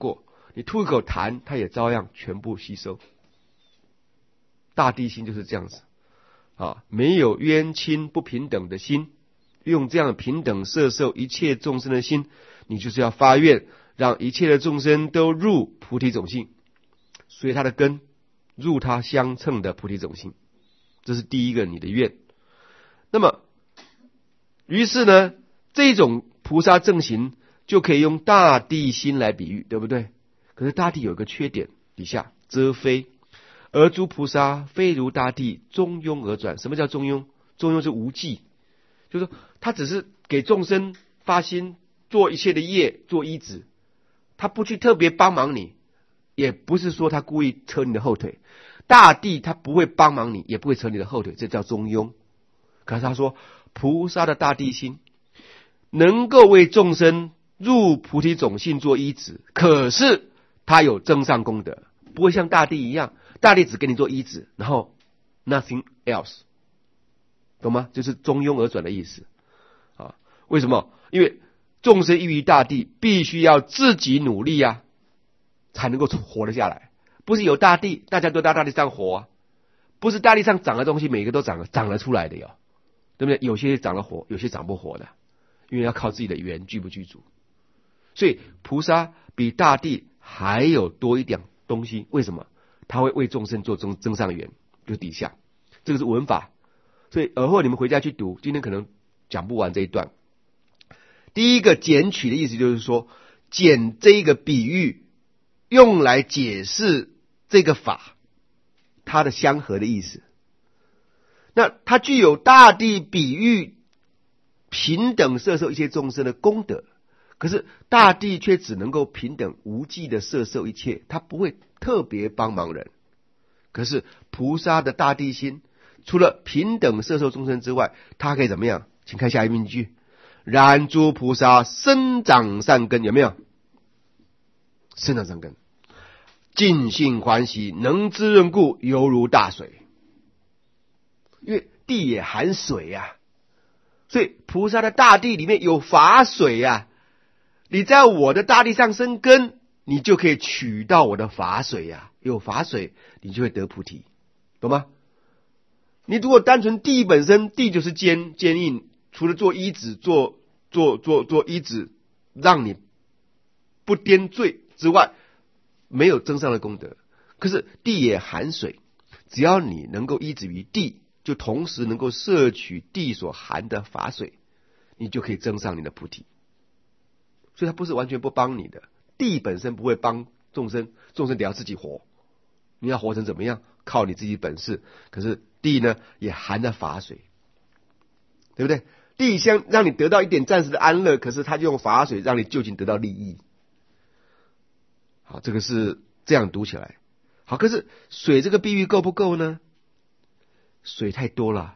你吐一口痰，它也照样全部吸收。大地心就是这样子啊，没有冤亲不平等的心，用这样平等摄受一切众生的心，你就是要发愿，让一切的众生都入菩提种性，随他的根入他相称的菩提种性，这是第一个你的愿。那么于是呢，这种菩萨正行就可以用大地心来比喻，对不对？可是大地有一个缺点，底下遮非，而诸菩萨非如大地，中庸而转。什么叫中庸？中庸是无记，就是说他只是给众生发心，做一切的业，做依止，他不去特别帮忙你，也不是说他故意扯你的后腿。大地他不会帮忙你，也不会扯你的后腿，这叫中庸。可是他说菩萨的大地心能够为众生入菩提种性做依止，可是他有增上功德，不会像大地一样，大地只给你做依止，然后 nothing else， 懂吗？就是中庸而转的意思啊。为什么？因为众生依于大地，必须要自己努力啊，才能够活得下来。不是有大地，大家都在大地上活啊，不是大地上长的东西每个都长了出来的哟，对不对？有些长得活，有些长不活的，因为要靠自己的缘具不具足。所以菩萨比大地还有多一点东西，为什么？他会为众生做增上缘，就底下这个是文法，所以而后你们回家去读，今天可能讲不完这一段。第一个捡取的意思就是说，捡这一个比喻用来解释这个法它的相合的意思。那它具有大地比喻平等摄受一切众生的功德，可是大地却只能够平等无际的摄受一切，它不会特别帮忙人。可是菩萨的大地心除了平等摄受众生之外，它可以怎么样？请看下一句，然诸菩萨生长善根，有没有？生长善根，尽性欢喜，能滋润故，犹如大水。因为地也含水啊，所以菩萨的大地里面有法水啊，你在我的大地上生根，你就可以取到我的法水啊，有法水你就会得菩提，懂吗？你如果单纯地本身，地就是坚硬，除了做依止做依止让你不颠坠之外，没有增上的功德。可是地也含水，只要你能够依止于地，就同时能够摄取地所含的法水，你就可以增上你的菩提。所以它不是完全不帮你的，地本身不会帮众生，众生得要自己活，你要活成怎么样？靠你自己本事。可是地呢，也含了法水，对不对？地想让你得到一点暂时的安乐，可是它就用法水让你究竟得到利益。好，这个是这样读起来。好，可是水这个比喻够不够呢？水太多了，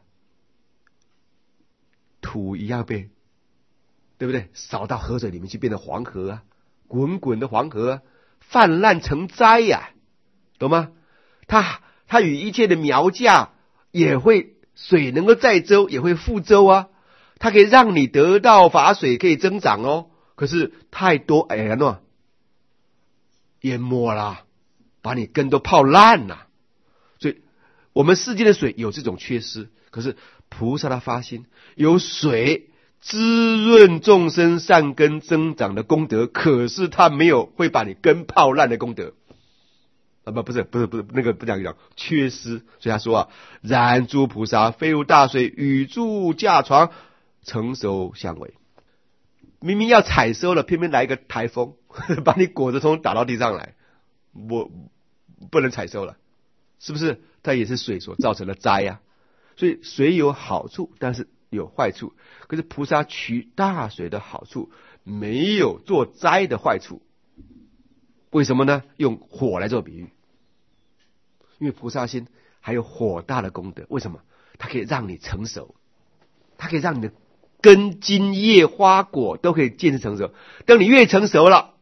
土一样被，对不对？扫到河水里面去，变成黄河啊，滚滚的黄河啊，泛滥成灾呀，懂吗？它与一切的苗稼也会，水能够载舟，也会覆舟啊。它可以让你得到法水，可以增长哦。可是太多，哎呀喏，淹没了，把你根都泡烂了。所以我们世间的水有这种缺失，可是菩萨的发心有水滋润众生善根增长的功德，可是他没有会把你根泡烂的功德啊，不是那个不讲缺失。所以他说啊，然诸菩萨非如大水，雨珠架床，成熟相违。明明要采收了，偏偏来一个台风把你果子通打到地上来，我不能采收了，是不是？它也是水所造成的灾啊。所以水有好处，但是有坏处。可是菩萨取大水的好处，没有做灾的坏处。为什么呢？用火来做比喻，因为菩萨心还有火大的功德。为什么？它可以让你成熟，它可以让你的根茎叶花果都可以渐次成熟。等你越成熟了，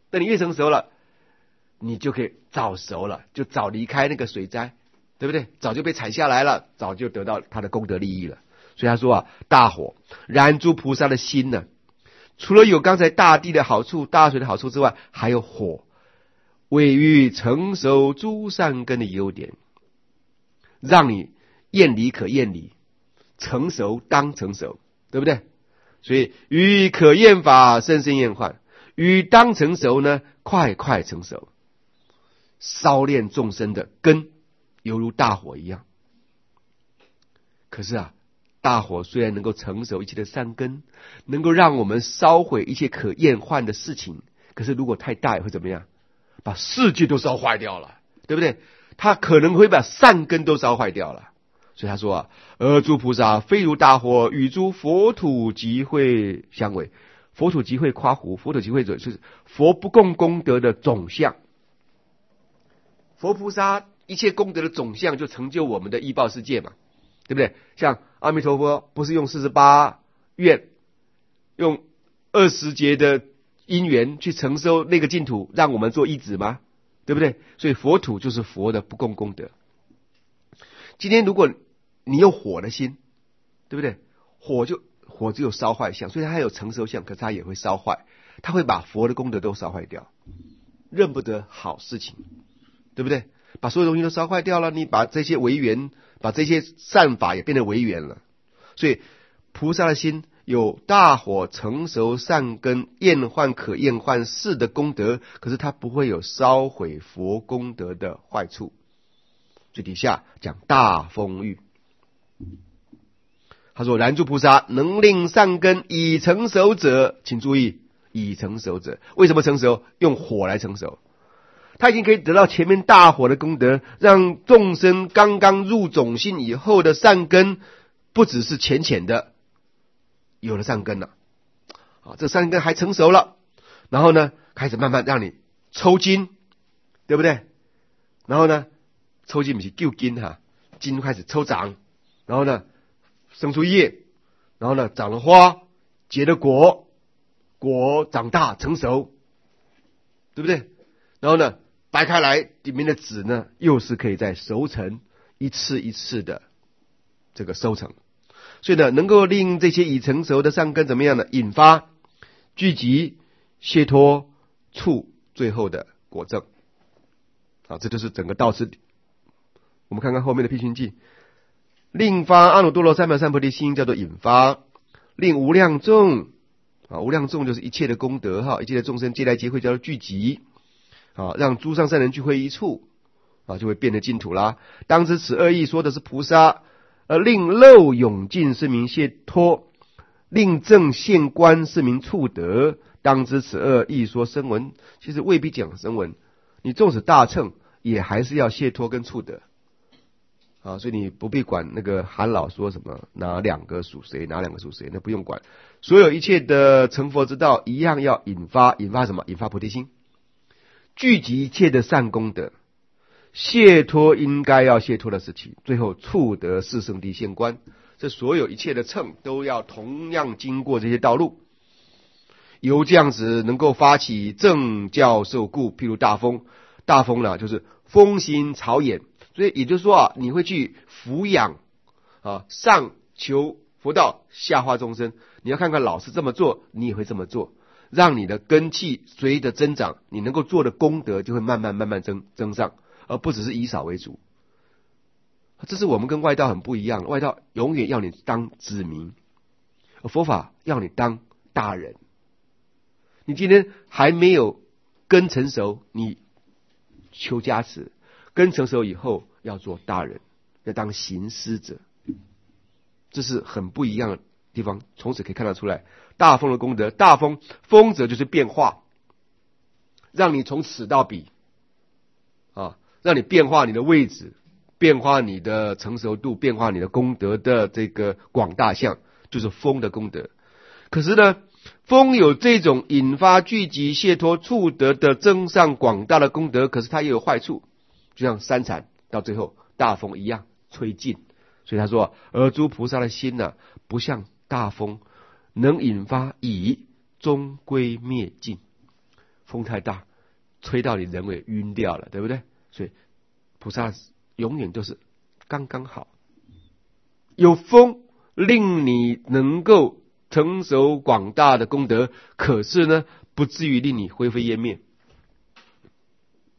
你就可以早熟了，就早离开那个水灾，对不对？早就被采下来了，早就得到他的功德利益了。所以他说啊，大火燃诸菩萨的心呢，除了有刚才大地的好处、大水的好处之外，还有火为欲成熟诸善根的优点，让你厌离可厌离，成熟当成熟，对不对？所以于可厌法深深厌患，于当成熟呢快快成熟。烧炼众生的根犹如大火一样。可是啊，大火虽然能够成熟一切的善根，能够让我们烧毁一切可厌患的事情，可是如果太大也会怎么样？把世界都烧坏掉了，对不对？它可能会把善根都烧坏掉了。所以他说啊，而诸菩萨非如大火，与诸佛土集会相违。佛土集会夸胡，佛土集会者就是佛不共功德的总相。佛菩萨一切功德的总相，就成就我们的依报世界嘛，对不对？像阿弥陀佛不是用48愿，用20劫的因缘去承受那个净土，让我们做依止吗？对不对？所以佛土就是佛的不共功德。今天如果你用火的心，对不对？火只有烧坏相，所以它还有成熟相，可是它也会烧坏，它会把佛的功德都烧坏掉，认不得好事情，对不对？把所有东西都烧坏掉了，你把这些违缘，把这些善法也变得违缘了。所以菩萨的心有大火成熟善根厌患可厌患事的功德，可是它不会有烧毁佛功德的坏处。最底下讲大风欲，他说然诸菩萨能令善根已成熟者，请注意已成熟者，为什么成熟？用火来成熟。他已经可以得到前面大火的功德，让众生刚刚入种性以后的善根不只是浅浅的有了善根了，这善根还成熟了，然后呢开始慢慢让你抽筋，对不对？然后呢抽筋不是救筋哈，筋开始抽长，然后呢生出叶，然后呢长了花，结了果，果长大成熟，对不对？然后呢掰开来，里面的籽呢又是可以再熟成，一次一次的这个收成。所以呢能够令这些已成熟的善根怎么样呢？引发聚集解脱处最后的果证。好，这就是整个道次第。我们看看后面的辟熏记，令发阿耨多罗三藐三菩提心叫做引发，令无量众无量众就是一切的功德一切的众生皆来结会叫做聚集让诸上善人聚会一处就会变得净土啦。当知此二义说的是菩萨，令漏永尽是名解脱，令正现观是名处得。当知此二义说声闻，其实未必讲声闻，你纵使大乘也还是要解脱跟处得所以你不必管那个韩老说什么哪两个属谁，哪两个属谁，那不用管。所有一切的成佛之道一样要引发什么？引发菩提心，聚集一切的善功德，解脱应该要解脱的事情，最后处得四圣谛现观。这所有一切的乘都要同样经过这些道路，由这样子能够发起正教授故。譬如大风，大风呢就是风行草偃，所以也就是说你会去抚养上求佛道，下化众生。你要看看老师这么做，你也会这么做，让你的根气随着增长，你能够做的功德就会慢慢增上，而不只是以少为主。这是我们跟外道很不一样，外道永远要你当子民，而佛法要你当大人。你今天还没有根成熟，你求加持，根成熟以后要做大人，要当行施者，这是很不一样的地方。从此可以看得出来大风的功德。大风，风者就是变化，让你从此到彼让你变化你的位置，变化你的成熟度，变化你的功德的这个广大相，就是风的功德。可是呢风有这种引发聚集解脱处得的增上广大的功德，可是它也有坏处，就像三禅到最后大风一样吹尽。所以他说而诸菩萨的心不像大风，能引发以终归灭尽。风太大，吹到你人也晕掉了，对不对？所以菩萨永远都是刚刚好，有风令你能够成熟广大的功德，可是呢不至于令你灰飞烟灭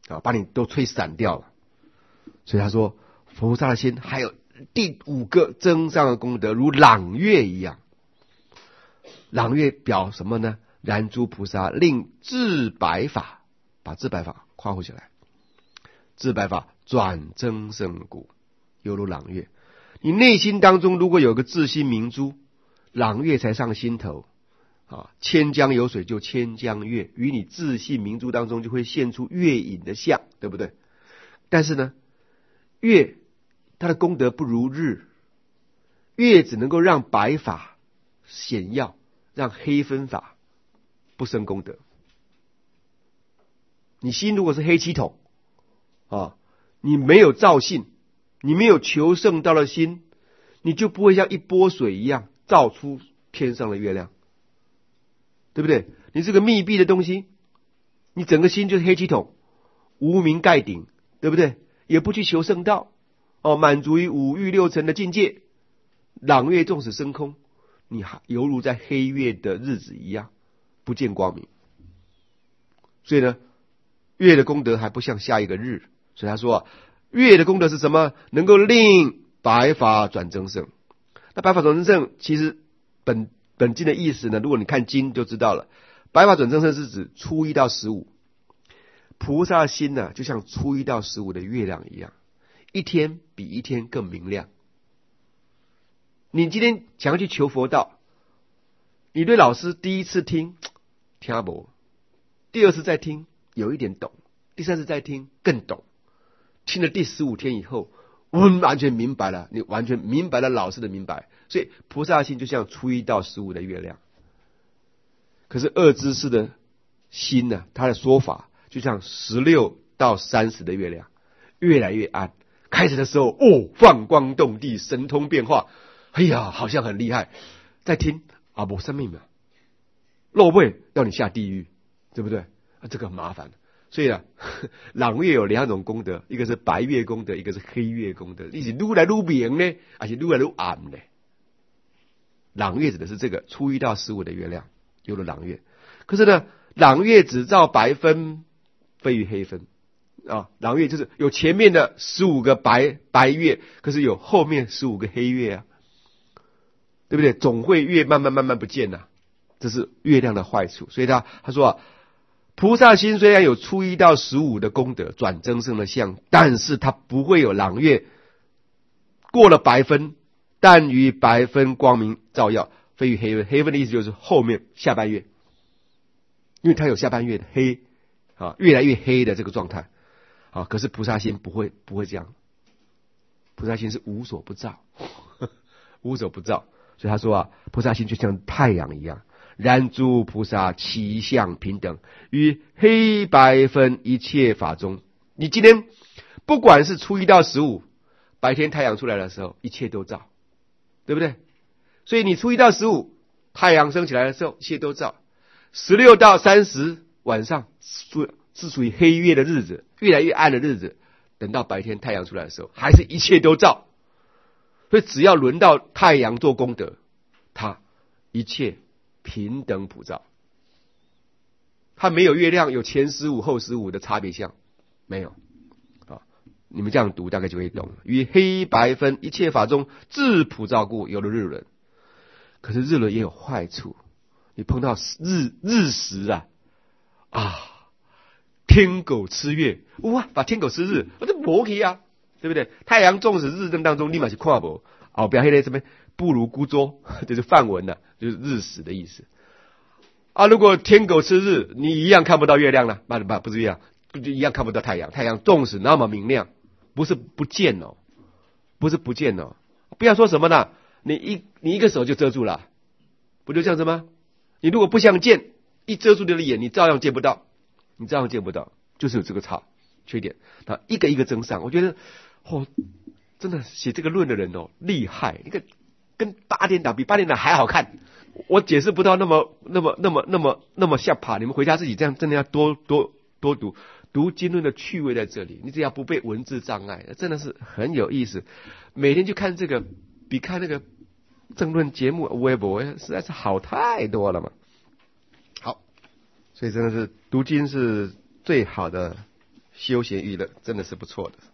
啊，把你都吹散掉了。所以他说，菩萨的心还有第5个增上的功德，如朗月一样。朗月表什么呢？然诸菩萨令智白法，把智白法夸回起来，智白法转增胜故，犹如朗月。你内心当中如果有个自心明珠，朗月才上心头啊，千江有水就千江月，与你自信明珠当中就会现出月影的像，对不对？但是呢，月它的功德不如日，月只能够让白法显耀，让黑分法不生功德。你心如果是黑漆桶啊，你没有照性，你没有求圣道的心，你就不会像一波水一样照出天上的月亮，对不对？你是个密闭的东西，你整个心就是黑漆桶，无明盖顶，对不对？也不去求圣道哦，满足于5欲6尘的境界，朗月纵使升空，你还犹如在黑月的日子一样，不见光明。所以呢，月的功德还不像下一个日。所以他说，月的功德是什么？能够令白法转增胜。那白法转增胜其实本经的意思呢，如果你看经就知道了。白法转增胜是指初1到15，菩萨的心呢，就像初1到15的月亮一样，一天比一天更明亮。你今天想要去求佛道，你对老师第一次听不，第2次再听有一点懂，第3次再听更懂，听了第15天以后，我们完全明白了，你完全明白了老师的明白。所以菩萨心就像初1到15的月亮。可是恶知识的心呢，他的说法就像16到30的月亮，越来越暗。开始的时候放光动地，神通变化，哎呀好像很厉害，再听没生命了，漏背要你下地狱，对不对？这个很麻烦。所以朗月有2种功德，一个是白月功德，一个是黑月功德。你是愈来愈明呢，还是愈来愈暗呢？朗月指的是这个初1到15的月亮，有了朗月。可是呢，朗月只照白分，非于黑分啊。朗月就是有前面的15个白月，可是有后面15个黑月啊，对不对？总会月慢慢不见了，这是月亮的坏处。所以他说菩萨心虽然有初1到15的功德，转增胜的相，但是它不会有朗月过了白分，但于白分光明照耀，非于黑分。黑分的意思就是后面下半月，因为它有下半月的黑啊，越来越黑的这个状态啊。可是菩萨心不会这样，菩萨心是无所不照无所不照。所以他说菩萨心就像太阳一样，然诸菩萨其相平等，于黑白分一切法中。你今天不管是初1到15，白天太阳出来的时候，一切都照，对不对？所以你初1到15，太阳升起来的时候，一切都照。16到30晚上是属于黑月的日子，越来越暗的日子，等到白天太阳出来的时候，还是一切都照。所以只要轮到太阳做功德，它一切平等普照，它没有月亮有前15后15的差别相，没有啊。你们这样读大概就会懂。于黑白分一切法中，自普照故，有了日轮。可是日轮也有坏处，你碰到日食天狗吃月，把天狗吃日，这不可以啊，对不对？太阳纵使日正当中，立马是看不后边黑的这边不如孤舟，就是梵文的，就是日食的意思如果天狗吃日，你一样看不到月亮了，不是月亮，就一样看不到太阳。太阳纵使那么明亮，不是不见哦，不要说什么呢，你一个手就遮住了，不就这样子吗？你如果不想见，一遮住你的眼，你照样见不到，就是有这个缺点。他一个一个增上，我觉得真的写这个论的人厉害，你看跟8点档比8点档还好看。我解释不到那么下爬，你们回家自己这样真的要多读经论的趣味在这里。你只要不被文字障碍，真的是很有意思。每天去看这个，比看那个政论节目微博实在是好太多了嘛。好，所以真的是读经是最好的休闲娱乐，真的是不错的。